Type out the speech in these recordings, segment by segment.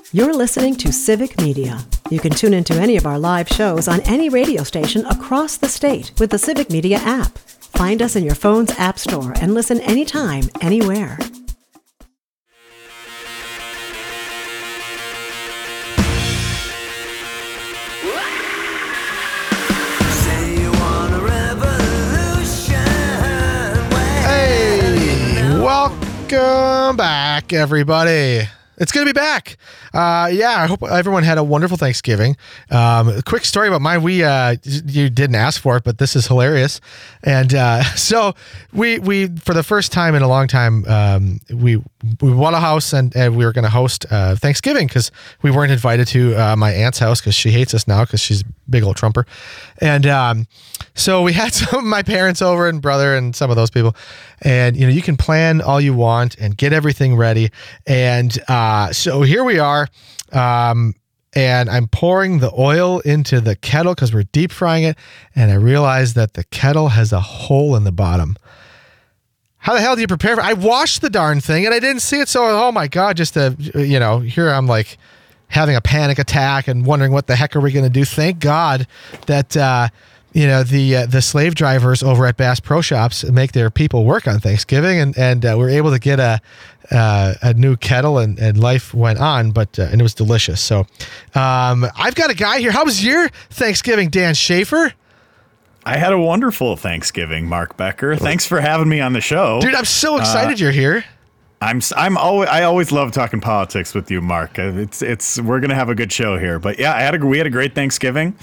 You're listening to Civic Media. You can tune into any of our live shows on any radio station across the state with the Civic Media app. Find us in your phone's app store and listen anytime, anywhere. Hey, welcome back, everybody. It's good to be back. I hope everyone had a wonderful Thanksgiving. A quick story about mine. You didn't ask for it, but this is hilarious. And so we for the first time in a long time, we bought a house and we were going to host Thanksgiving because we weren't invited to my aunt's house because she hates us now because she's a big old Trumper. And so we had some of my parents over and brother and some of those people. And, you can plan all you want and get everything ready. And so here we are. And I'm pouring the oil into the kettle because we're deep frying it. And I realized that the kettle has a hole in the bottom. How the hell do you prepare for it? I washed the darn thing and I didn't see it. So, oh my God, here I'm like having a panic attack and wondering what the heck are we going to do? Thank God that, the slave drivers over at Bass Pro Shops make their people work on Thanksgiving, and we're able to get a new kettle, and life went on, and it was delicious. So I've got a guy here. How was your Thanksgiving, Dan Schaefer? I had a wonderful Thanksgiving, Mark Becker. Thanks for having me on the show, dude. I'm so excited you're here. I always love talking politics with you, Mark. We're gonna have a good show here. But yeah, we had a great Thanksgiving.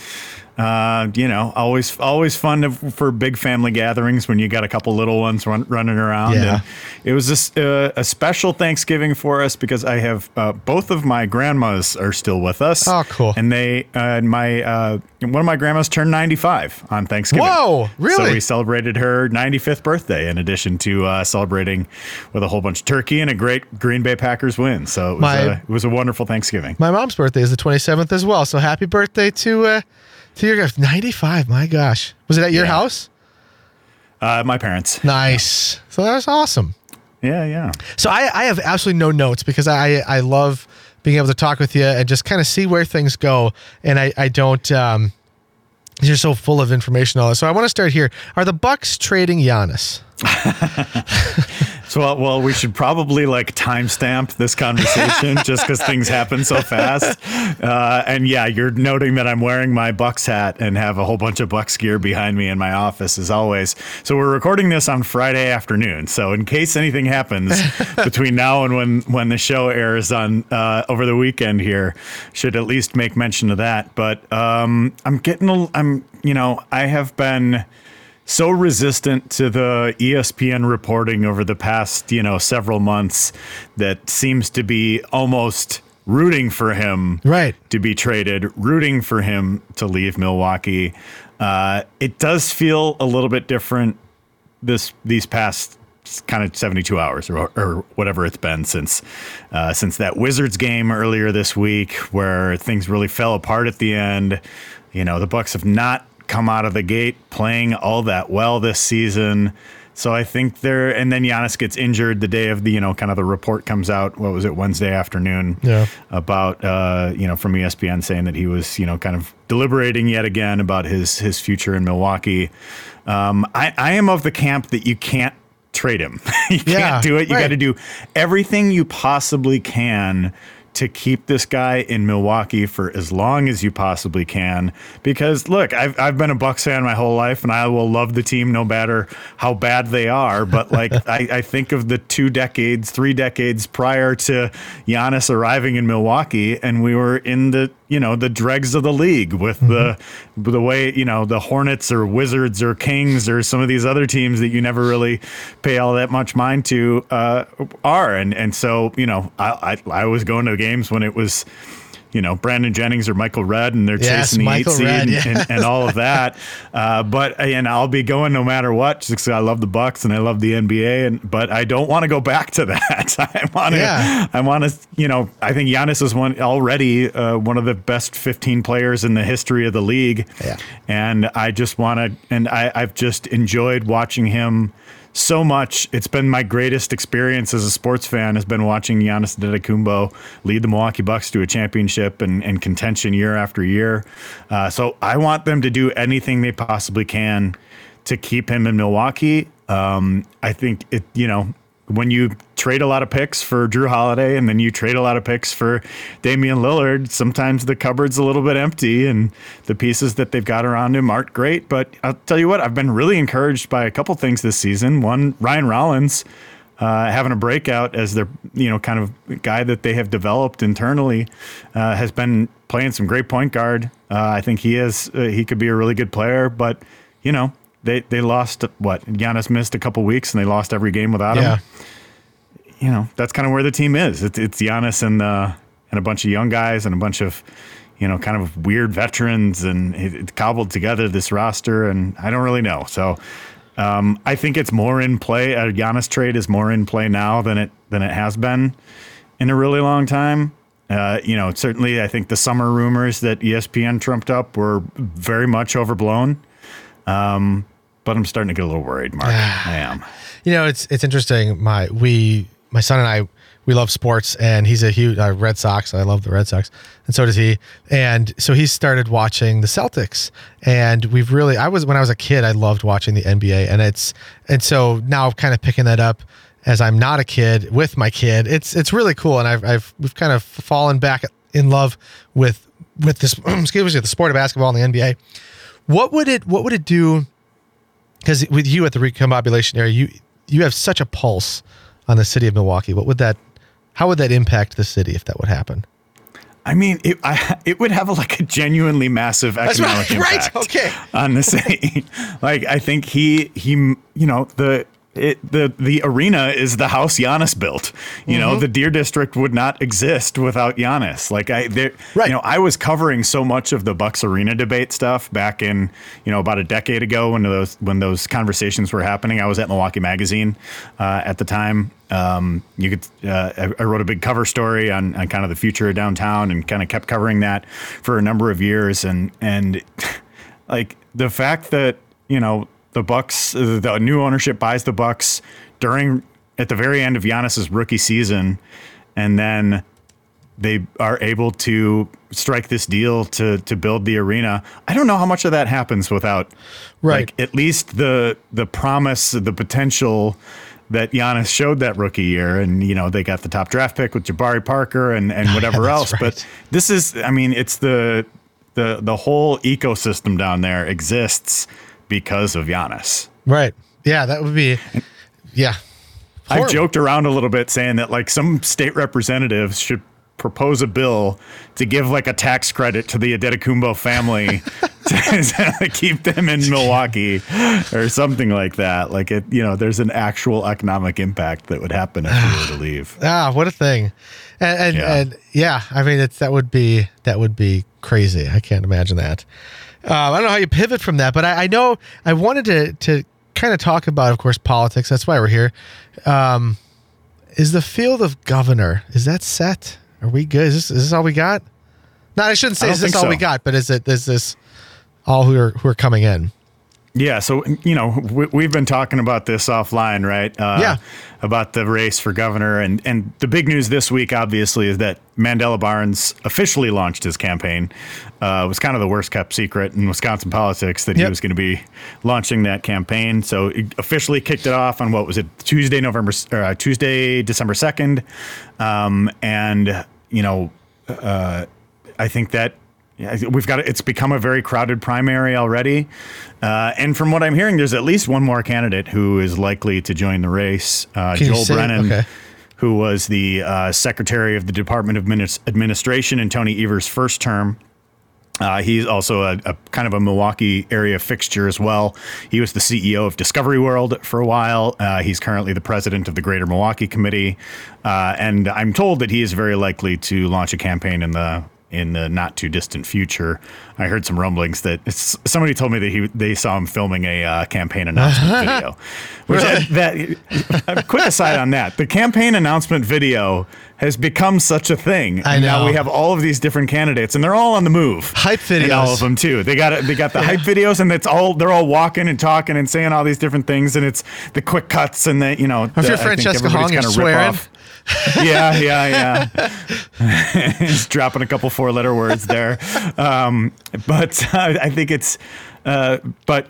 Always fun for big family gatherings when you got a couple little ones running around. Yeah. And it was a special Thanksgiving for us because I have both of my grandmas are still with us. Oh, cool! And one of my grandmas turned 95 on Thanksgiving. Whoa, really? So we celebrated her 95th birthday in addition to celebrating with a whole bunch of turkey and a great Green Bay Packers win. So it was a wonderful Thanksgiving. My mom's birthday is the 27th as well. So happy birthday to your guys. 95. My gosh. Was it at your house? My parents. Nice. Yeah. So that was awesome. Yeah. So I have absolutely no notes because I love being able to talk with you and just kind of see where things go. And I don't, you're so full of information. All this. So I want to start here. Are the Bucks trading Giannis? So, well, we should probably timestamp this conversation just because things happen so fast. And yeah, you're noting that I'm wearing my Bucks hat and have a whole bunch of Bucks gear behind me in my office as always. So we're recording this on Friday afternoon. So in case anything happens between now and when the show airs on over the weekend here, should at least make mention of that. But I have been so resistant to the ESPN reporting over the past, several months that seems to be almost rooting for him to be traded, rooting for him to leave Milwaukee. It does feel a little bit different these past kind of 72 hours or whatever it's been since that Wizards game earlier this week where things really fell apart at the end. The Bucks have not come out of the gate playing all that well this season. So I think and then Giannis gets injured the day of the, kind of the report comes out. What was it? Wednesday afternoon about, from ESPN saying that he was, kind of deliberating yet again about his future in Milwaukee. I am of the camp that you can't trade him. You can't do it. You got to do everything you possibly can to keep this guy in Milwaukee for as long as you possibly can. Because look, I've been a Bucks fan my whole life and I will love the team no matter how bad they are. But I think of the 3 decades prior to Giannis arriving in Milwaukee and we were in the dregs of the league with the way, the Hornets or Wizards or Kings or some of these other teams that you never really pay all that much mind to are. And so, I was going to games when it was, Brandon Jennings or Michael Redd and they're chasing the 8 seed and all of that. But I'll be going no matter what, just because I love the Bucks and I love the NBA. But I don't want to go back to that. I think Giannis is already one of the best 15 players in the history of the league. Yeah. And I just want to, and I've just enjoyed watching him so much. It's been my greatest experience as a sports fan has been watching Giannis Antetokounmpo lead the Milwaukee Bucks to a championship and contention year after year. So I want them to do anything they possibly can to keep him in Milwaukee. I think when you trade a lot of picks for Drew Holiday and then you trade a lot of picks for Damian Lillard, sometimes the cupboard's a little bit empty and the pieces that they've got around him aren't great. But I'll tell you what, I've been really encouraged by a couple things this season. One, Ryan Rollins having a breakout as their kind of guy that they have developed internally, has been playing some great point guard. I think he could be a really good player, but They lost Giannis missed a couple weeks and they lost every game without him. That's kind of where the team is. It's Giannis and a bunch of young guys and a bunch of kind of weird veterans, and it cobbled together this roster, and I don't really know. So I think it's more in play. A Giannis trade is more in play now than it has been in a really long time. Certainly I think the summer rumors that ESPN trumped up were very much overblown. But I'm starting to get a little worried, Mark. I am. It's interesting. My son and I, we love sports, and he's a huge Red Sox. I love the Red Sox, and so does he. And so he started watching the Celtics, and when I was a kid, I loved watching the NBA, and so now I'm kind of picking that up as I'm not a kid with my kid. It's really cool, and we've kind of fallen back in love with this the sport of basketball and the NBA. What would it do? Because with you at the recombobulation area, you have such a pulse on the city of Milwaukee. How would that impact the city if that would happen? I mean, it would have a genuinely massive economic impact on the city. I think the arena is the house Giannis built. The Deer District would not exist without Giannis. I was covering so much of the Bucks arena debate stuff back in, about a decade ago when those conversations were happening. I was at Milwaukee Magazine at the time. I wrote a big cover story on kind of the future of downtown and kind of kept covering that for a number of years. And the fact that, the Bucks, the new ownership buys the Bucks at the very end of Giannis's rookie season, and then they are able to strike this deal to build the arena. I don't know how much of that happens without, at least the promise, the potential that Giannis showed that rookie year. And they got the top draft pick with Jabari Parker and whatever else. Right. But this is, it's the whole ecosystem down there exists because of Giannis. Right. Yeah, that would be, yeah. I've joked around a little bit saying that some state representatives should propose a bill to give a tax credit to the Antetokounmpo family to keep them in Milwaukee or something like that. There's an actual economic impact that would happen if you were to leave. What a thing. And that would be crazy. I can't imagine that. I don't know how you pivot from that, but I know I wanted to kind of talk about, of course, politics. That's why we're here. Is the field of governor, is that set? Are we good? Is this all we got? No, I shouldn't say is this all we got, but is this all who are coming in? Yeah, so, we've been talking about this offline, right? About the race for governor. And the big news this week, obviously, is that Mandela Barnes officially launched his campaign. It was kind of the worst kept secret in Wisconsin politics that he was going to be launching that campaign. So he officially kicked it off on, Tuesday, December 2nd. I think that it's become a very crowded primary already. And from what I'm hearing, there's at least one more candidate who is likely to join the race. Joel Brennan, who was the secretary of the Department of Administration in Tony Evers' first term. He's also a kind of a Milwaukee area fixture as well. He was the CEO of Discovery World for a while. He's currently the president of the Greater Milwaukee Committee. And I'm told that he is very likely to launch a campaign in the in the not too distant future. I heard some rumblings that somebody told me that they saw him filming a campaign announcement video. Which that quick aside on that, the campaign announcement video has become such a thing. I know. Now we have all of these different candidates, and they're all on the move. Hype videos, and all of them too. They got the hype videos, and they're all walking and talking and saying all these different things, and it's the quick cuts and the If you're Francesca Hong, you're swearing. Yeah. He's dropping a couple 4-letter words there, but I think it's. But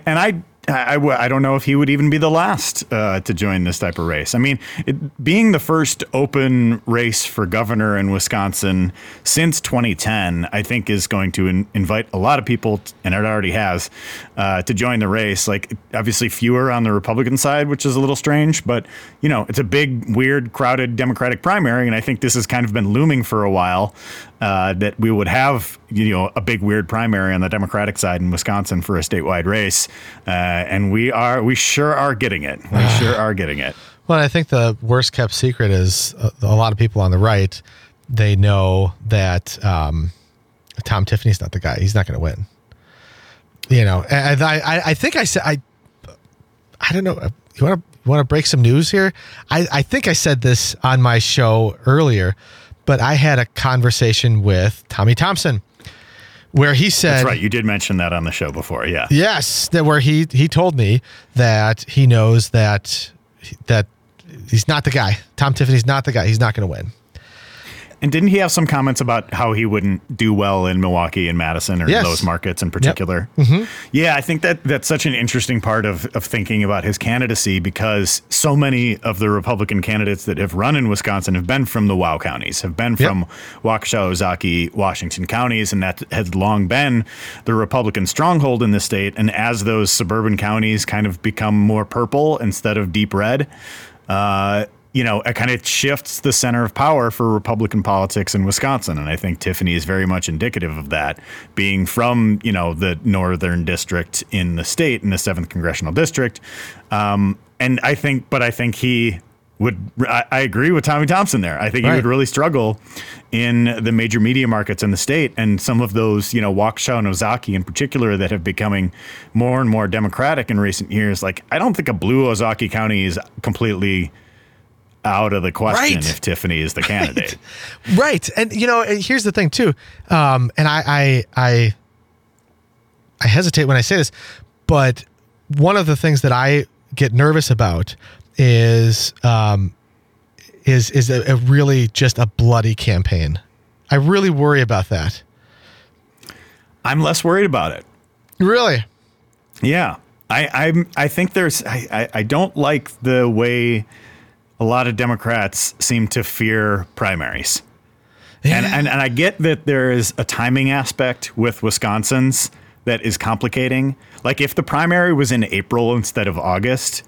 I don't know if he would even be the last to join this type of race. I mean, being the first open race for governor in Wisconsin since 2010, I think is going to invite a lot of people, and it already has, to join the race. Like, obviously fewer on the Republican side, which is a little strange, but, it's a big, weird, crowded Democratic primary, and I think this has kind of been looming for a while. That we would have, a big weird primary on the Democratic side in Wisconsin for a statewide race, and we sure are getting it. We sure are getting it. Well, I think the worst kept secret is a lot of people on the right. They know that Tom Tiffany's not the guy. He's not going to win. And I think I said I don't know. You want to break some news here? I think I said this on my show earlier. But I had a conversation with Tommy Thompson where he said... That's right. You did mention that on the show before. Yeah. Yes. Where he told me that he knows that he's not the guy. Tom Tiffany's not the guy. He's not going to win. And didn't he have some comments about how he wouldn't do well in Milwaukee and Madison or those markets in particular? Yep. Mm-hmm. Yeah, I think that's such an interesting part of thinking about his candidacy, because so many of the Republican candidates that have run in Wisconsin have been from the WOW counties, have been from Waukesha, Ozaukee, Washington counties, and that has long been the Republican stronghold in the state. And as those suburban counties kind of become more purple instead of deep red, it kind of shifts the center of power for Republican politics in Wisconsin. And I think Tiffany is very much indicative of that, being from, the northern district in the state, in the 7th congressional district. And I think he would, I agree with Tommy Thompson there. I think he would really struggle in the major media markets in the state, and some of those, Waukesha and Ozaukee in particular that have becoming more and more Democratic in recent years. Like, I don't think a blue Ozaukee County is completely out of the question if Tiffany is the candidate. Right. And, here's the thing too. And I hesitate when I say this, but one of the things that I get nervous about is a really just a bloody campaign. I really worry about that. I'm less worried about it. Really? Yeah. I think I don't like the way a lot of Democrats seem to fear primaries. Yeah. And I get that there is a timing aspect with Wisconsin's that is complicating. Like, if the primary was in April instead of August,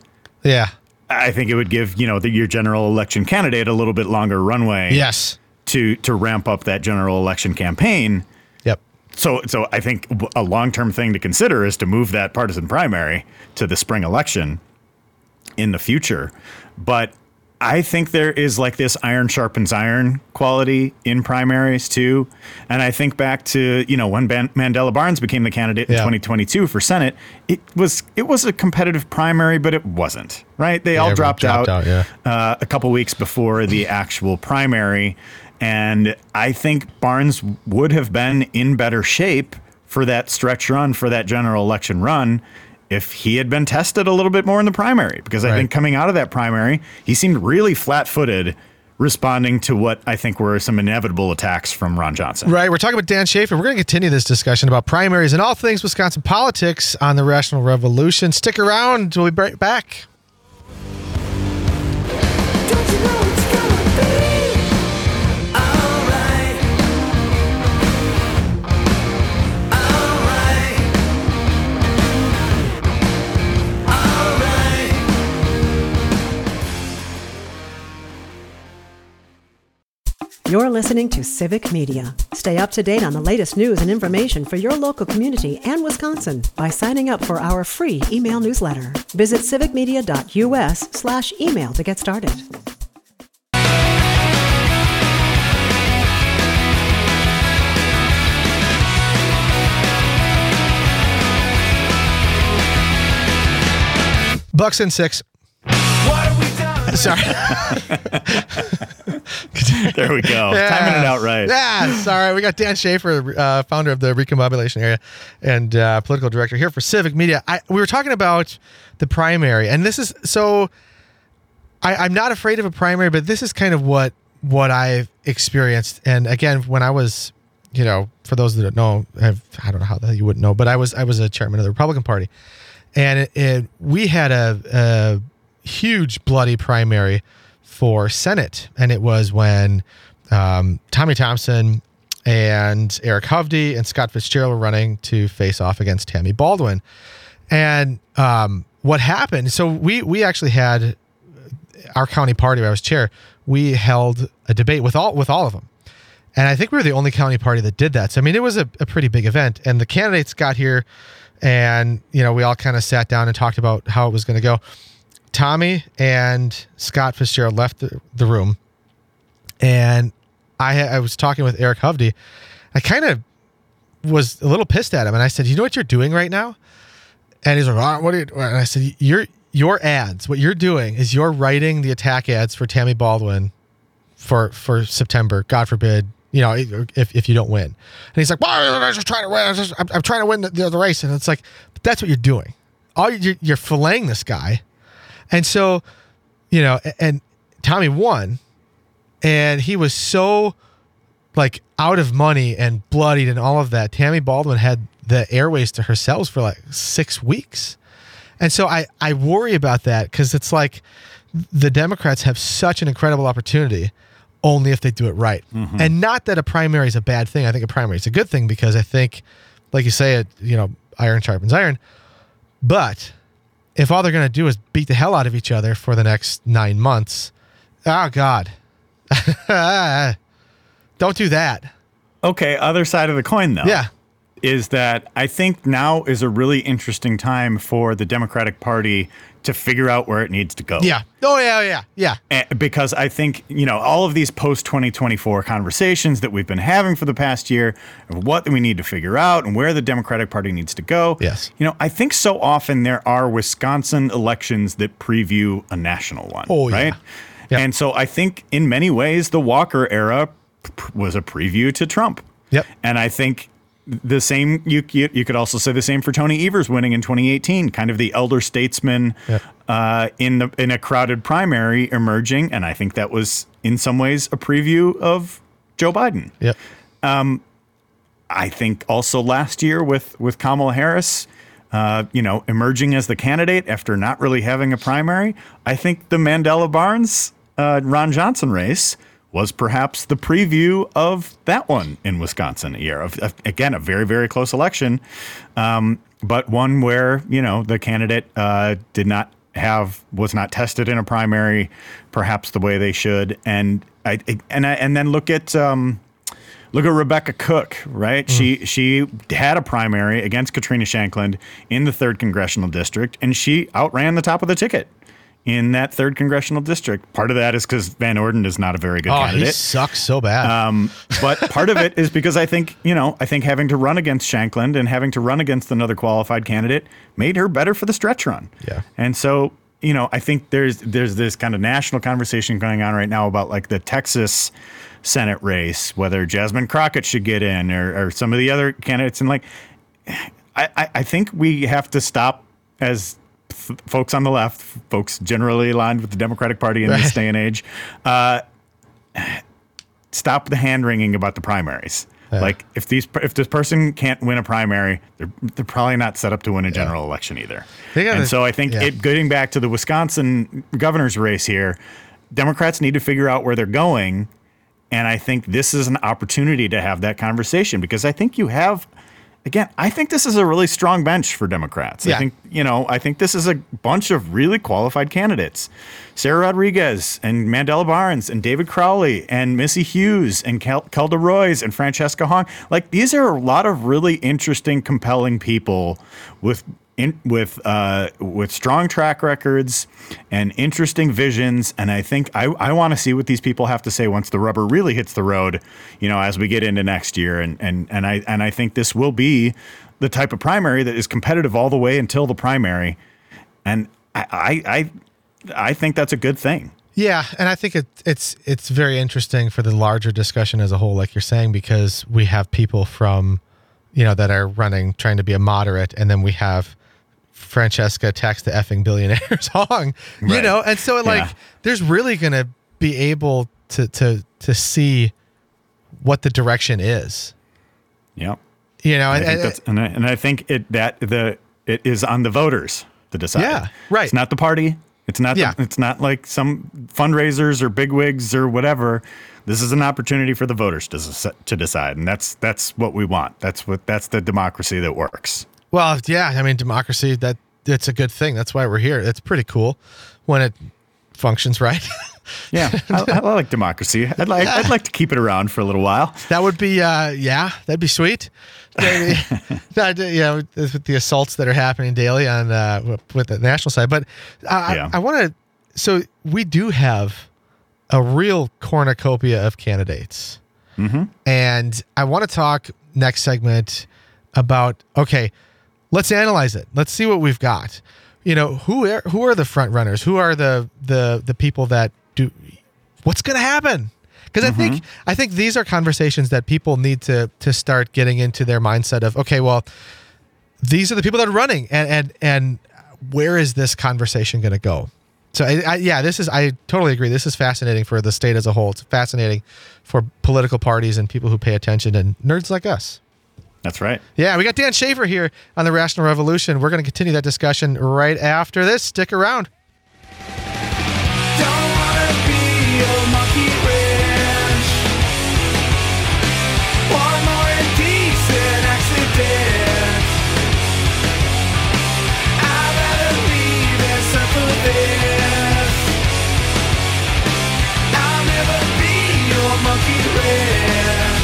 I think it would give, your general election candidate a little bit longer runway to ramp up that general election campaign. Yep. So I think a long-term thing to consider is to move that partisan primary to the spring election in the future. But I think there is like this iron sharpens iron quality in primaries too. And I think back to, when Mandela Barnes became the candidate in 2022 for Senate, it was a competitive primary, but it wasn't, right? They all dropped out a couple weeks before the actual primary. And I think Barnes would have been in better shape for that stretch run, for that general election run, if he had been tested a little bit more in the primary, because I think coming out of that primary, he seemed really flat-footed, responding to what I think were some inevitable attacks from Ron Johnson. Right. We're talking with Dan Schaefer. We're going to continue this discussion about primaries and all things Wisconsin politics on the Rational Revolution. Stick around. We'll be right back. Don't you know it's gonna be alright? You're listening to Civic Media. Stay up to date on the latest news and information for your local community and Wisconsin by signing up for our free email newsletter. Visit civicmedia.us/email to get started. Bucks in 6. What have we done? Sorry. There we go. Yeah. Timing it out right. Yeah, sorry. We got Dan Schaefer, founder of the Recombobulation Area and political director here for Civic Media. We were talking about the primary, and this is so. I'm not afraid of a primary, but this is kind of what I've experienced. And again, when I was, for those that don't know, I don't know how the hell you wouldn't know, but I was a chairman of the Republican Party, and we had a huge bloody primary for Senate, and it was when Tommy Thompson and Eric Hovde and Scott Fitzgerald were running to face off against Tammy Baldwin. And what happened? So we actually had our county party where I was chair. We held a debate with all of them, and I think we were the only county party that did that. So I mean, it was a pretty big event, and the candidates got here, and we all kind of sat down and talked about how it was going to go. Tommy and Scott Fitzgerald left the room, and I was talking with Eric Hovde. I kind of was a little pissed at him, and I said, "You know what you're doing right now?" And he's like, "Oh, what are you doing?" And I said, Your ads, what you're doing is you're writing the attack ads for Tammy Baldwin for September, God forbid, if you don't win." And he's like, "Well, I'm just trying to win. I'm trying to win the race." And it's like, that's what you're doing. You're filleting this guy. And so, and Tommy won, and he was so like out of money and bloodied and all of that. Tammy Baldwin had the airways to herself for like 6 weeks. And so I worry about that, because it's like the Democrats have such an incredible opportunity only if they do it right. Mm-hmm. And not that a primary is a bad thing. I think a primary is a good thing, because I think, like you say, iron sharpens iron. But if all they're going to do is beat the hell out of each other for the next 9 months, oh God, don't do that. Okay, other side of the coin, though. Yeah. Is that I think now is a really interesting time for the Democratic Party to figure out where it needs to go. Yeah. Oh, yeah. Because I think, all of these post-2024 conversations that we've been having for the past year of what we need to figure out and where the Democratic Party needs to go. Yes. I think so often there are Wisconsin elections that preview a national one. Oh, yeah. Right? Yep. And so I think in many ways the Walker era was a preview to Trump. Yep. And I think the same, you could also say the same for Tony Evers winning in 2018, kind of the elder statesman in a crowded primary emerging. And I think that was in some ways a preview of Joe Biden. Yep. I think also last year with Kamala Harris, emerging as the candidate after not really having a primary, I think the Mandela Barnes, Ron Johnson race was perhaps the preview of that one in Wisconsin year. Again, a very, very close election, but one where, the candidate was not tested in a primary, perhaps the way they should. And then look at Rebecca Cook, right? Mm. She had a primary against Katrina Shankland in the 3rd Congressional District, and she outran the top of the ticket in that 3rd Congressional District. Part of that is because Van Orden is not a very good candidate. He sucks so bad. But part of it is because I think having to run against Shankland and having to run against another qualified candidate made her better for the stretch run. Yeah. And so, I think there's this kind of national conversation going on right now about like the Texas Senate race, whether Jasmine Crockett should get in or some of the other candidates. And like, I think we have to stop as folks on the left, folks generally aligned with the Democratic Party in this day and age, stop the hand wringing about the primaries. Yeah. Like if this person can't win a primary, they're probably not set up to win a general election either. And so I think getting back to the Wisconsin governor's race here, Democrats need to figure out where they're going. And I think this is an opportunity to have that conversation, because I think you have, again, I think this is a really strong bench for Democrats. Yeah. I think this is a bunch of really qualified candidates. Sarah Rodriguez and Mandela Barnes and David Crowley and Missy Hughes and Kelda Roys and Francesca Hong. Like, these are a lot of really interesting, compelling people with strong track records and interesting visions. And I think I want to see what these people have to say once the rubber really hits the road, as we get into next year. And I think this will be the type of primary that is competitive all the way until the primary. And I think that's a good thing. Yeah, and I think it's very interesting for the larger discussion as a whole, like you're saying, because we have people from, that are running, trying to be a moderate, and then we have Francesca tax the effing billionaires Hong, right. And so there's really going to be able to see what the direction is. Yeah. And I think it is on the voters to decide. Yeah, right. It's not the party. It's not. It's not like some fundraisers or bigwigs or whatever. This is an opportunity for the voters to decide, and that's what we want. That's the democracy that works. Well, yeah. I mean, democracy. That's a good thing. That's why we're here. It's pretty cool when it functions right. Yeah, I like democracy. I'd like to keep it around for a little while. That would be that'd be sweet. Maybe, with the assaults that are happening daily on with the national side. But I want to. So we do have a real cornucopia of candidates, and I want to talk next segment about. Okay, let's analyze it. Let's see what we've got. Who are the front runners? Who are the people that do? What's going to happen? Because I think these are conversations that people need to start getting into their mindset of, okay, well, these are the people that are running, and where is this conversation going to go? So I totally agree. This is fascinating for the state as a whole. It's fascinating for political parties and people who pay attention and nerds like us. That's right. Yeah, we got Dan Schaefer here on the Rational Revolution. We're going to continue that discussion right after this. Stick around. Don't wanna be a monkey wrench. One more indecent accident. I'd rather leave than suffer this. I'll never be your monkey wrench.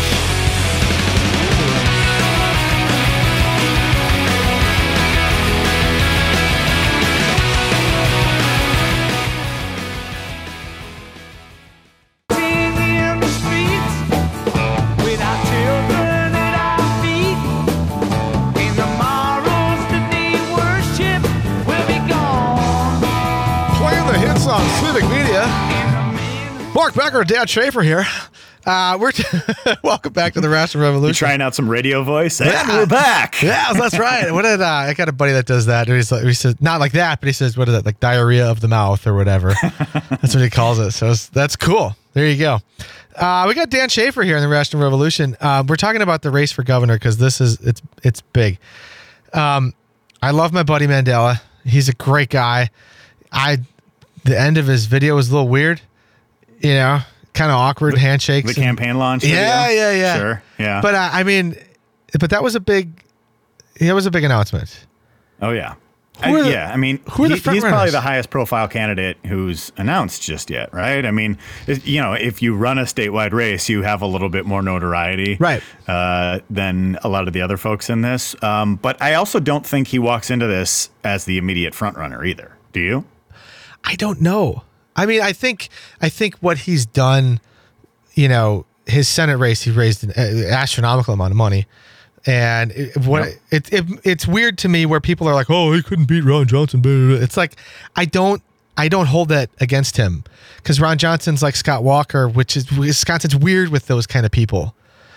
On Civic Media. Mark Becker, Dan Schaefer here. We're welcome back to the Rational Revolution. You're trying out some radio voice, and we're back. Yeah, that's right. What did I got a buddy that does that? He says not like that, but he says, what is that, like diarrhea of the mouth or whatever? That's what he calls it. So that's cool. There you go. We got Dan Schaefer here in the Rational Revolution. We're talking about the race for governor because it's big. I love my buddy Mandela. He's a great guy. The end of his video was a little weird, kind of awkward handshakes. The campaign launch video? Yeah. Sure, yeah. But that was a big announcement. Oh, yeah. Who are the front he's runners? probably the highest profile candidate who's announced just yet, right? I mean, if you run a statewide race, you have a little bit more notoriety right. Than a lot of the other folks in this. But I also don't think he walks into this as the immediate front runner either. Do you? I don't know. I mean, I think what he's done, his Senate race, he raised an astronomical amount of money. And it's weird to me where people are like, oh, he couldn't beat Ron Johnson. It's like, I don't hold that against him because Ron Johnson's like Scott Walker, which is Wisconsin's weird with those kind of people.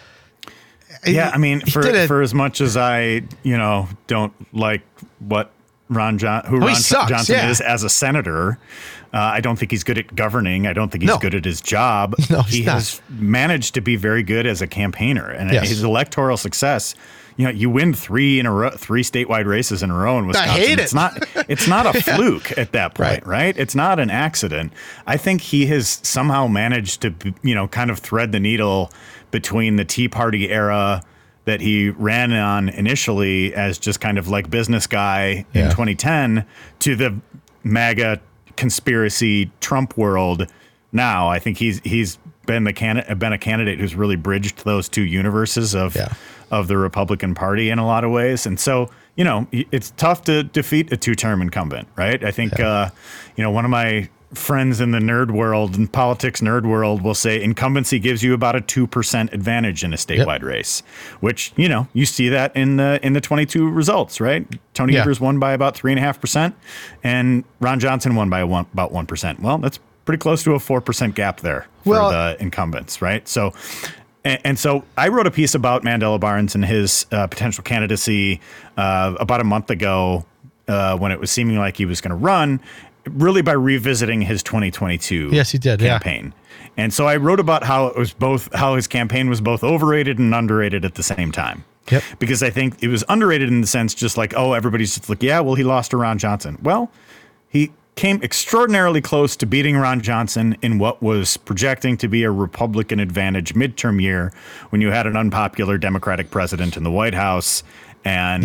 Yeah. I mean, for as much as I, don't like what Ron Johnson is as a senator. I don't think he's good at governing. I don't think he's good at his job. No, he has managed to be very good as a campaigner, and his electoral success. You win 3 statewide races in a row in Wisconsin. I hate it. It's not a fluke at that point, right? It's not an accident. I think he has somehow managed to, kind of thread the needle between the Tea Party era that he ran on initially as just kind of like business guy in 2010 to the MAGA conspiracy Trump world now. I think he's been a candidate who's really bridged those two universes of the Republican Party in a lot of ways. And so, it's tough to defeat a 2-term incumbent, right? I think, one of my friends in the nerd world and politics nerd world will say incumbency gives you about a 2% advantage in a statewide race, which, you see that in the 22 results, right? Tony Evers won by about 3.5% and Ron Johnson won by about 1%. Well, that's pretty close to a 4% gap there for the incumbents, right? So, and so I wrote a piece about Mandela Barnes and his potential candidacy about a month ago when it was seeming like he was going to run, really by revisiting his 2022 campaign. And so I wrote about how his campaign was both overrated and underrated at the same time. Yep. Because I think it was underrated in the sense just like, everybody's just like, he lost to Ron Johnson. Well, he came extraordinarily close to beating Ron Johnson in what was projecting to be a Republican advantage midterm year when you had an unpopular Democratic president in the White House. And,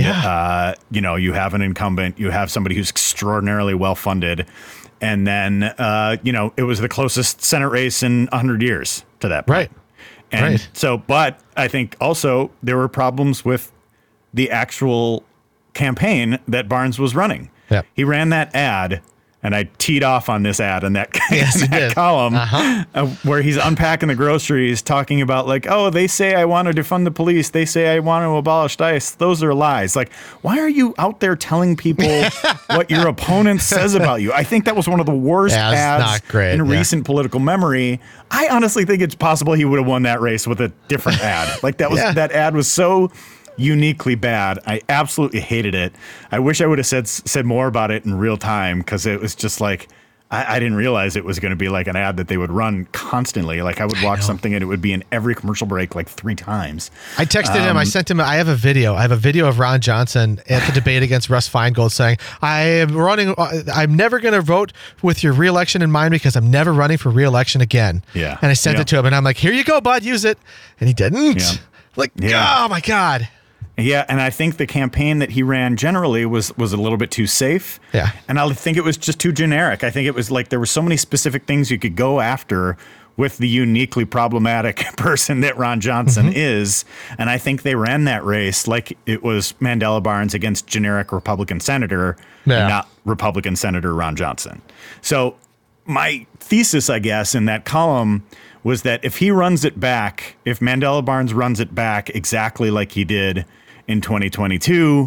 you have an incumbent, you have somebody who's extraordinarily well funded. And then, it was the closest Senate race in 100 years to that point. Right. And so, but I think also there were problems with the actual campaign that Barnes was running. Yep. He ran that ad. And I teed off on this ad in that, column where he's unpacking the groceries, talking about like, they say I want to defund the police. They say I want to abolish ICE. Those are lies. Like, why are you out there telling people what your opponent says about you? I think that was one of the worst ads in recent political memory. I honestly think it's possible he would have won that race with a different ad. Like that ad was so uniquely bad. I absolutely hated it. I wish I would have said more about it in real time because it was just like I didn't realize it was going to be like an ad that they would run constantly. Like I would watch something and it would be in every commercial break like 3 times. I texted him. I sent him. I have a video. I have a video of Ron Johnson at the debate against Russ Feingold saying, "I am running. I'm never going to vote with your reelection in mind because I'm never running for reelection again." Yeah. And I sent it to him, and I'm like, "Here you go, bud. Use it." And he didn't. Yeah. Like, oh my God. Yeah, and I think the campaign that he ran generally was a little bit too safe. Yeah. And I think it was just too generic. I think it was like there were so many specific things you could go after with the uniquely problematic person that Ron Johnson is. And I think they ran that race like it was Mandela Barnes against generic Republican senator, and not Republican Senator Ron Johnson. So my thesis, I guess, in that column was that if he runs it back, if Mandela Barnes runs it back exactly like he did in 2022,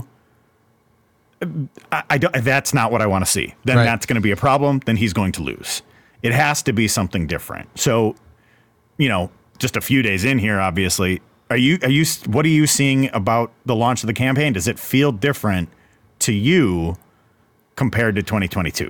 that's not what I want to see. Then that's going to be a problem. Then he's going to lose. It has to be something different. So, just a few days in here, obviously, what are you seeing about the launch of the campaign? Does it feel different to you compared to 2022?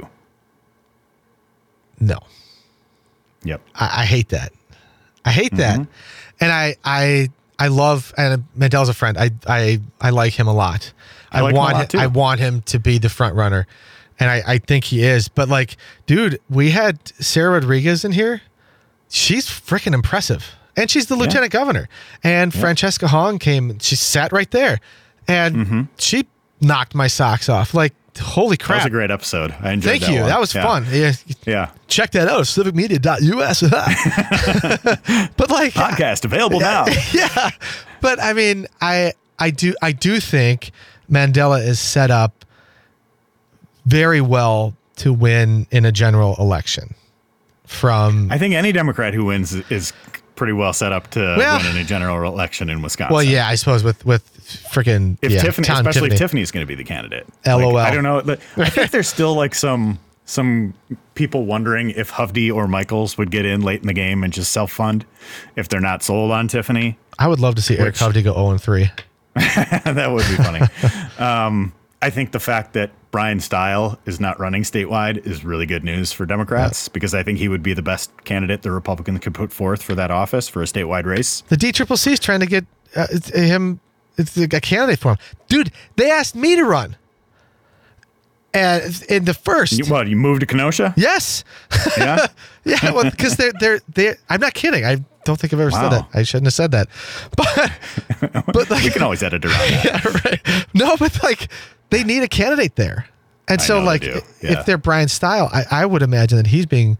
No. Yep. I hate that. I hate that. And I love, and Mandela's a friend. I like him a lot. I want him to be the front runner. And I think he is. But like, dude, we had Sarah Rodriguez in here. She's freaking impressive. And she's the lieutenant governor. And Francesca Hong came, she sat right there. And she knocked my socks off. Like, holy crap. That was a great episode. I enjoyed that. Thank you. One. That was fun. Yeah. Check that out. civicmedia.us. But like podcast available now. Yeah. But I mean, I do think Mandela is set up very well to win in a general election. I think any Democrat who wins is pretty well set up to win in a general election in Wisconsin. Well, yeah, I suppose with freaking Tiffany, especially if Tiffany's going to be the candidate. LOL. Like, I don't know. I think there's still like some people wondering if Hovde or Michaels would get in late in the game and just self-fund if they're not sold on Tiffany. I would love to see Eric Hovde go 0-3. That would be funny. I think the fact that Brian Stile is not running statewide is really good news for Democrats because I think he would be the best candidate the Republicans could put forth for that office for a statewide race. The DCCC is trying to get him a candidate for him. Dude, they asked me to run. And in the first, you moved to Kenosha? Yes. Yeah. Yeah. Well, because they're. I'm not kidding. I don't think I've ever said that. I shouldn't have said that. But like, we can always edit around that. Yeah, right. No, but like they need a candidate there, and so like if they're Brian Stile, I would imagine that he's being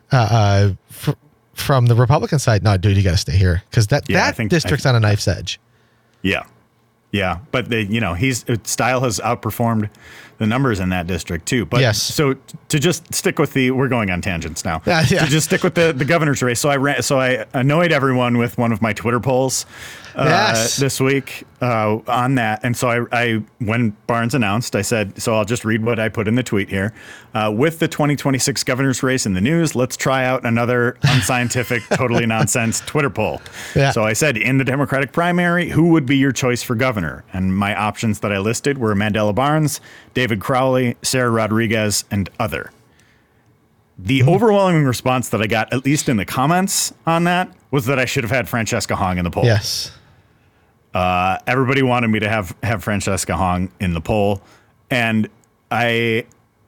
from the Republican side. No, dude, you got to stay here because that district's on a knife's edge. Yeah. Yeah, but Style has outperformed the numbers in that district too. But yes. So to just stick with we're going on tangents now. Yeah. To just stick with the governor's race. So I annoyed everyone with one of my Twitter polls this week on that. And so I when Barnes announced, I said, so I'll just read what I put in the tweet here. With the 2026 governor's race in the news, let's try out another unscientific, totally nonsense Twitter poll. Yeah. So I said, in the Democratic primary, who would be your choice for governor? And my options that I listed were Mandela Barnes, David Crowley, Sarah Rodriguez, and other. The overwhelming response that I got, at least in the comments on that, was that I should have had Francesca Hong in the poll. Yes. Everybody wanted me to have Francesca Hong in the poll. And I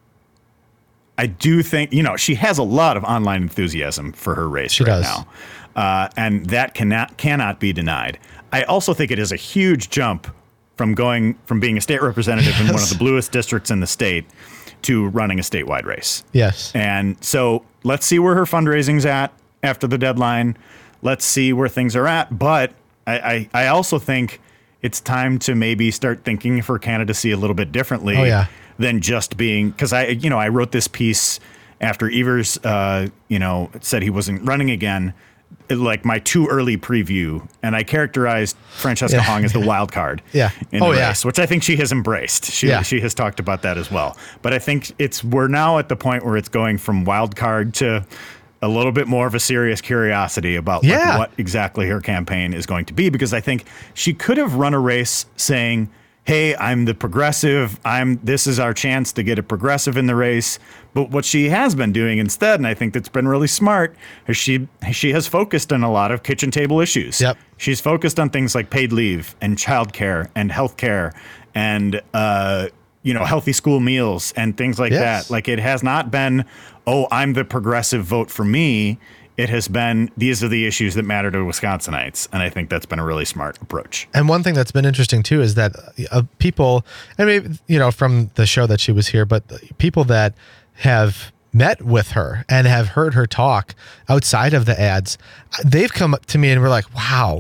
do think, she has a lot of online enthusiasm for her race now. And that cannot be denied. I also think it is a huge jump from being a state representative in one of the bluest districts in the state to running a statewide race. Yes. And so let's see where her fundraising's at after the deadline. Let's see where things are at. But I also think it's time to maybe start thinking of her candidacy a little bit differently than just being, because I wrote this piece after Evers, said he wasn't running again, like my too early preview, and I characterized Francesca Hong as the wild card in the race, which I think she has embraced. She has talked about that as well. But I think we're now at the point where it's going from wild card to a little bit more of a serious curiosity about what exactly her campaign is going to be, because I think she could have run a race saying, hey, I'm the progressive. This is our chance to get a progressive in the race. But what she has been doing instead, and I think that's been really smart, is she has focused on a lot of kitchen table issues. Yep. She's focused on things like paid leave and childcare and healthcare and healthy school meals and things like that. Like, it has not been, oh, I'm the progressive, vote for me. It has been, these are the issues that matter to Wisconsinites. And I think that's been a really smart approach. And one thing that's been interesting, too, is that people, I mean, from the show that she was here, but people that have met with her and have heard her talk outside of the ads, they've come up to me and were like, wow,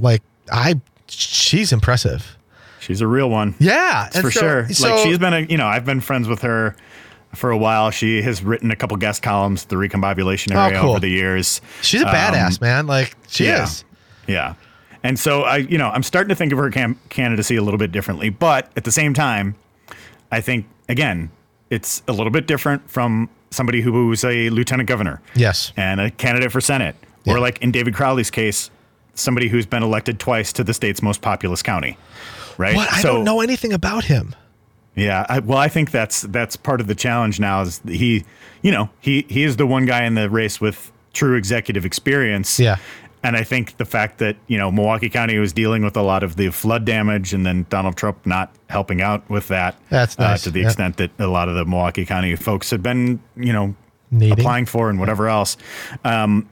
she's impressive. She's a real one. Yeah. For sure. She's been I've been friends with her for a while. She has written a couple guest columns, the recombobulation area over the years. She's a badass, man. She is. Yeah. And so I'm starting to think of her candidacy a little bit differently, but at the same time, I think, again, it's a little bit different from somebody who's a lieutenant governor. Yes. And a candidate for Senate. Or like in David Crowley's case, somebody who's been elected twice to the state's most populous county. Right? What? I don't know anything about him. Yeah. I think that's part of the challenge now is he is the one guy in the race with true executive experience. Yeah. And I think the fact that, Milwaukee County was dealing with a lot of the flood damage and then Donald Trump not helping out with that. That's nice. To the extent that a lot of the Milwaukee County folks had been, applying for and whatever else. And,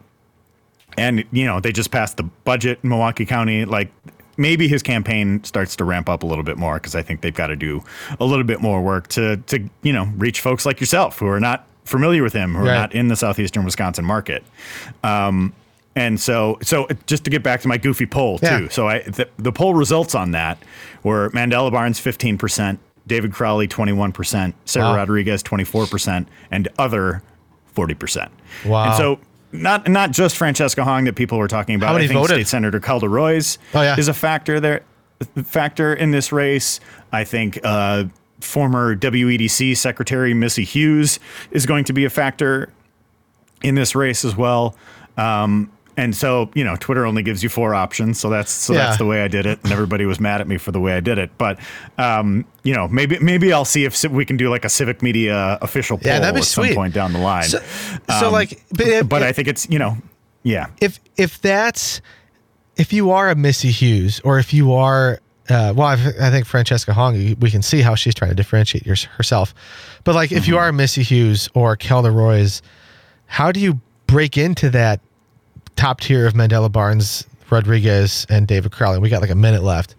they just passed the budget in Milwaukee County. Like, maybe his campaign starts to ramp up a little bit more, because I think they've got to do a little bit more work to reach folks like yourself who are not familiar with him, who are not in the southeastern Wisconsin market. And so just to get back to my goofy poll too. So the poll results on that were Mandela Barnes 15%, David Crowley 21%, Sarah Rodriguez 24%, and other 40%. Wow. And so not just Francesca Hong that people were talking about. I think voted? State Senator Calder Royce is a factor in this race. I think former WEDC Secretary Missy Hughes is going to be a factor in this race as well. And so, Twitter only gives you 4 options. So that's the way I did it. And everybody was mad at me for the way I did it. But, maybe I'll see if we can do like a Civic Media official poll at some point down the line. But I think it's, If you are a Missy Hughes, or if you are, I think Francesca Hong, we can see how she's trying to differentiate herself. But if you are Missy Hughes or Calder Royce, how do you break into that top tier of Mandela Barnes, Rodriguez, and David Crowley? We got a minute left.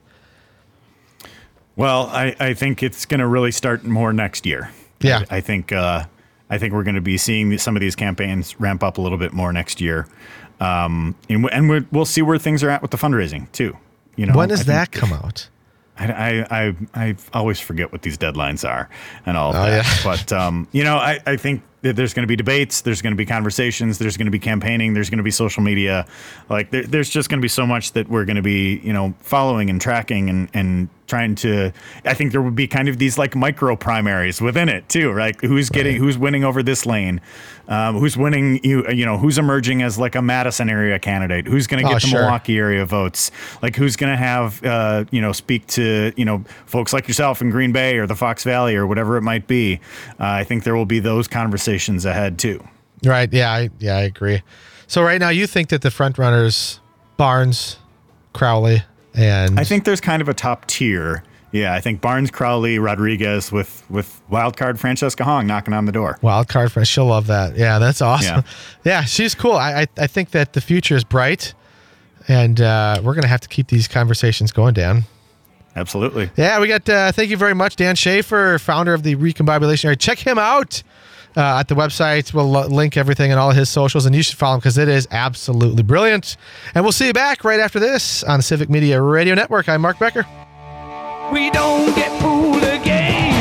Well, I think it's going to really start more next year. Yeah. I think we're going to be seeing some of these campaigns ramp up a little bit more next year. And we'll see where things are at with the fundraising too. When does that come out? I always forget what these deadlines are and all of that. Yeah. But, I think that there's going to be debates, there's going to be conversations, there's going to be campaigning, there's going to be social media. Like there's just going to be so much that we're going to be, following and tracking and trying to, I think there would be kind of these like micro primaries within it too, right? Who's winning over this lane? Who's winning, who's emerging as like a Madison area candidate? Who's going to get the Milwaukee area votes? Like who's going to have, speak to, folks like yourself in Green Bay or the Fox Valley or whatever it might be. I think there will be those conversations ahead too. Right. Yeah. I agree. So right now you think that the front runners, Barnes, Crowley, and I think there's kind of a top tier. Yeah, I think Barnes, Crowley, Rodriguez with wildcard Francesca Hong knocking on the door. Wildcard, she'll love that. Yeah, that's awesome. Yeah, she's cool. I think that the future is bright, and we're going to have to keep these conversations going, Dan. Absolutely. Yeah, we got, thank you very much, Dan Schaefer, founder of the Recombobulation Area. Check him out at the website. We'll link everything and all of his socials, and you should follow him because it is absolutely brilliant. And we'll see you back right after this on the Civic Media Radio Network. I'm Mark Becker. We don't get fooled again.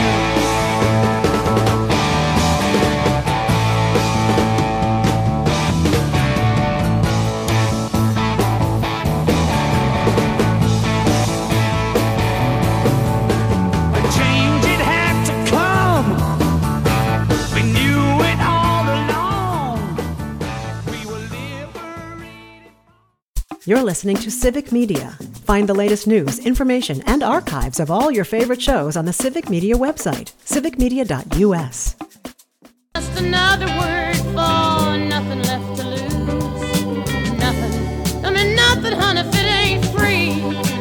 A change it had to come. We knew it all along. We were liberated. You're listening to Civic Media. Find the latest news, information, and archives of all your favorite shows on the Civic Media website, civicmedia.us. Just another word for nothing left to lose. Nothing. I mean, nothing, honey, if it ain't free.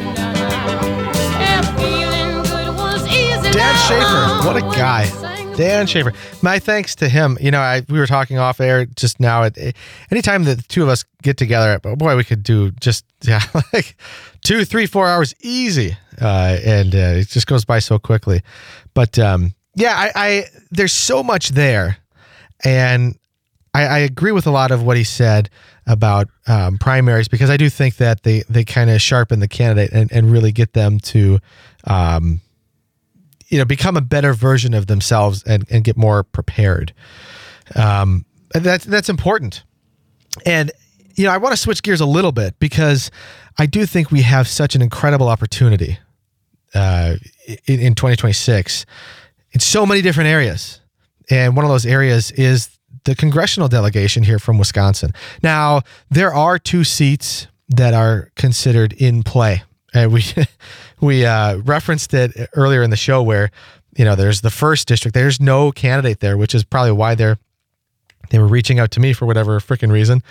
Yeah, feeling good was easy. Dan Schaefer, what a guy. Dan Schaefer. My thanks to him. We were talking off air just now. Anytime that the two of us get together, boy, we could do just like 2, 3, 4 hours easy, and it just goes by so quickly. But I there's so much there, and I agree with a lot of what he said about primaries, because I do think that they kind of sharpen the candidate and really get them to become a better version of themselves and get more prepared. That's important. And, I want to switch gears a little bit because I do think we have such an incredible opportunity in 2026 in so many different areas. And one of those areas is the congressional delegation here from Wisconsin. Now, there are 2 seats that are considered in play. We referenced it earlier in the show where, there's the first district. There's no candidate there, which is probably why they were reaching out to me for whatever freaking reason.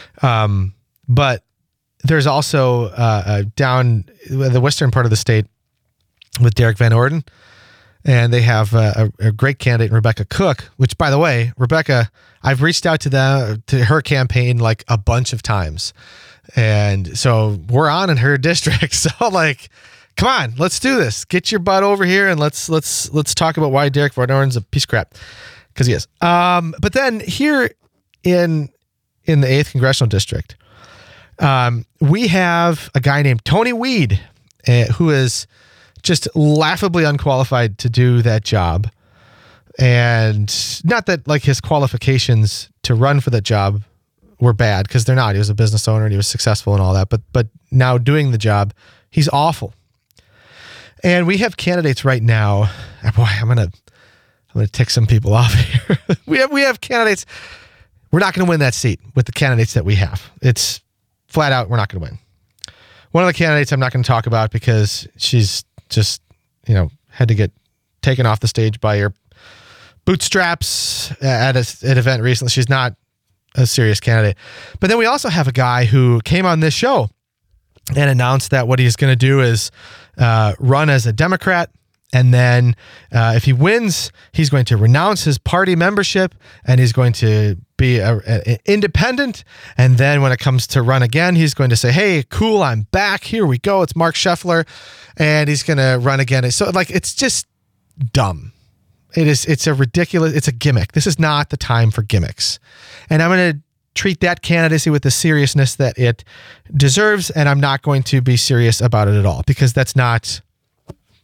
But there's also down the western part of the state with Derek Van Orden, and they have a great candidate, Rebecca Cook, which, by the way, Rebecca, I've reached out to her campaign like a bunch of times. And so we're on in her district. So come on, let's do this. Get your butt over here and let's talk about why Derek Van Orden's a piece of crap, because he is. But then here in the 8th Congressional District, we have a guy named Tony Weed, who is just laughably unqualified to do that job. And not that his qualifications to run for that job were bad, because they're not. He was a business owner and he was successful and all that. But now doing the job, he's awful. And we have candidates right now. Boy, I'm gonna tick some people off here. we have candidates. We're not going to win that seat with the candidates that we have. It's flat out, we're not going to win. One of the candidates I'm not going to talk about because she's just, had to get taken off the stage by her bootstraps at an event recently. She's not a serious candidate. But then we also have a guy who came on this show and announced that what he's going to do is run as a Democrat. And then if he wins, he's going to renounce his party membership and he's going to be an independent. And then when it comes to run again, he's going to say, hey, cool, I'm back. Here we go. It's Mark Scheffler. And he's going to run again. So it's just dumb. It's a ridiculous, it's a gimmick. This is not the time for gimmicks. And I'm going to treat that candidacy with the seriousness that it deserves. And I'm not going to be serious about it at all, because that's not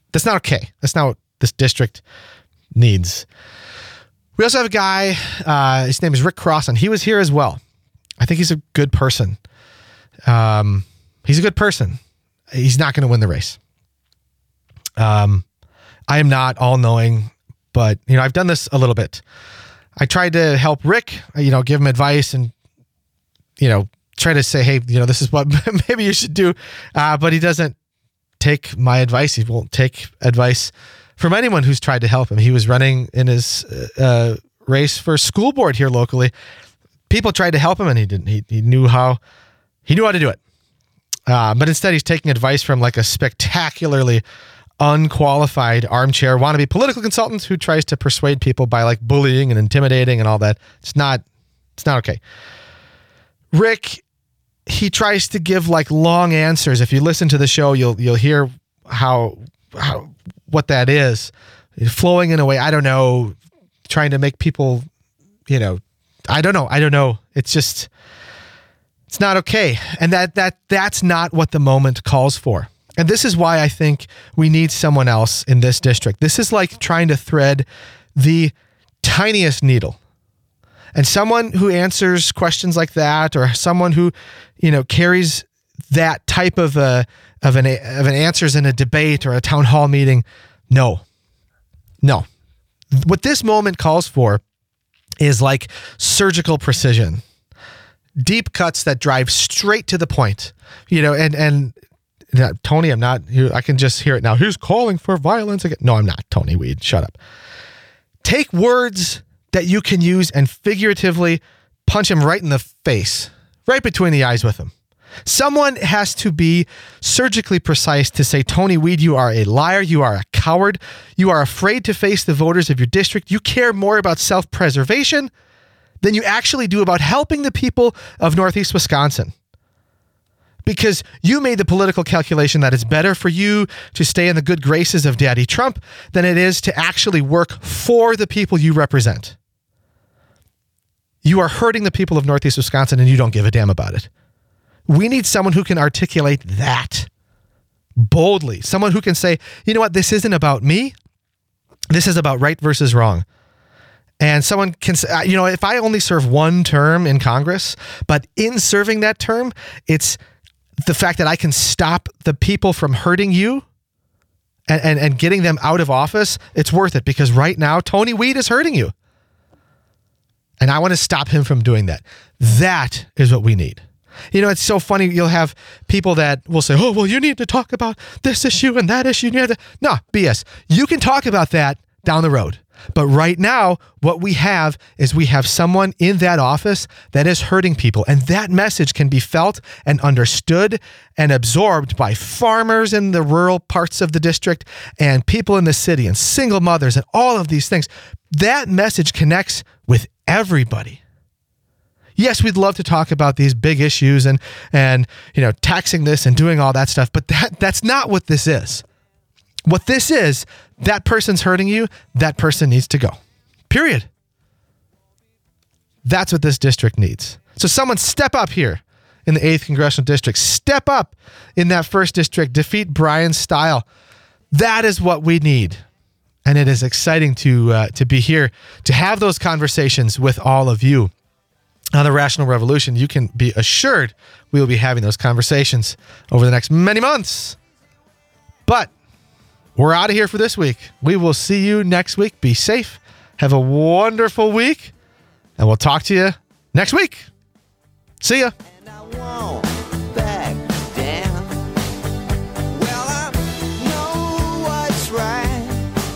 That's not okay. That's not what this district needs. We also have a guy, his name is Rick Cross, and he was here as well. I think he's a good person. He's a good person. He's not going to win the race. I am not all-knowing, but, I've done this a little bit. I tried to help Rick, give him advice and, try to say, hey, this is what maybe you should do. But he doesn't take my advice. He won't take advice from anyone who's tried to help him. He was running in his race for school board here locally. People tried to help him and he didn't. He knew how to do it. But instead he's taking advice from like a spectacularly unqualified armchair wannabe political consultant who tries to persuade people by like bullying and intimidating and all that. It's not okay. Rick, he tries to give like long answers. If you listen to the show, you'll hear how what that is. Flowing in a way, I don't know, trying to make people, I don't know. It's not okay. And that's not what the moment calls for. And this is why I think we need someone else in this district. This is like trying to thread the tiniest needle. And someone who answers questions like that, or someone who, carries that type of an answers in a debate or a town hall meeting, no. What this moment calls for is like surgical precision, deep cuts that drive straight to the point. And Tony, I'm not. I can just hear it now. He's calling for violence again. No, I'm not. Tony Weed, shut up. Take words that you can use and figuratively punch him right in the face, right between the eyes with him. Someone has to be surgically precise to say, Tony Weed, you are a liar. You are a coward. You are afraid to face the voters of your district. You care more about self-preservation than you actually do about helping the people of Northeast Wisconsin. Because you made the political calculation that it's better for you to stay in the good graces of Daddy Trump than it is to actually work for the people you represent. You are hurting the people of Northeast Wisconsin and you don't give a damn about it. We need someone who can articulate that boldly. Someone who can say, you know what, this isn't about me. This is about right versus wrong. And someone can say, if I only serve one term in Congress, but in serving that term, it's the fact that I can stop the people from hurting you and getting them out of office, it's worth it, because right now, Tony Weed is hurting you. And I want to stop him from doing that. That is what we need. It's so funny. You'll have people that will say, oh, well, you need to talk about this issue and that issue. No, BS. You can talk about that down the road. But right now, what we have is someone in that office that is hurting people. And that message can be felt and understood and absorbed by farmers in the rural parts of the district and people in the city and single mothers and all of these things. That message connects with everybody. Yes, we'd love to talk about these big issues and taxing this and doing all that stuff, but that's not what this is. What this is, that person's hurting you, that person needs to go. Period. That's what this district needs. So someone step up here in the 8th Congressional District. Step up in that 1st District. Defeat Brian Stile. That is what we need. And it is exciting to be here to have those conversations with all of you on the Rational Revolution. You can be assured we will be having those conversations over the next many months. But we're out of here for this week. We will see you next week. Be safe. Have a wonderful week. And we'll talk to you next week. See ya. And I won't back down. Well, I know what's right.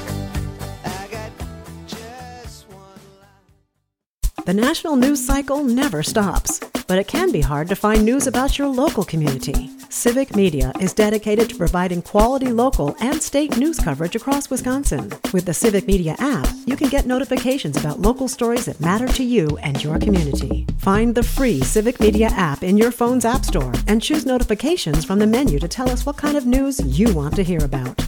I got just one life. The national news cycle never stops, but it can be hard to find news about your local community. Civic Media is dedicated to providing quality local and state news coverage across Wisconsin. With the Civic Media app, you can get notifications about local stories that matter to you and your community. Find the free Civic Media app in your phone's app store and choose notifications from the menu to tell us what kind of news you want to hear about.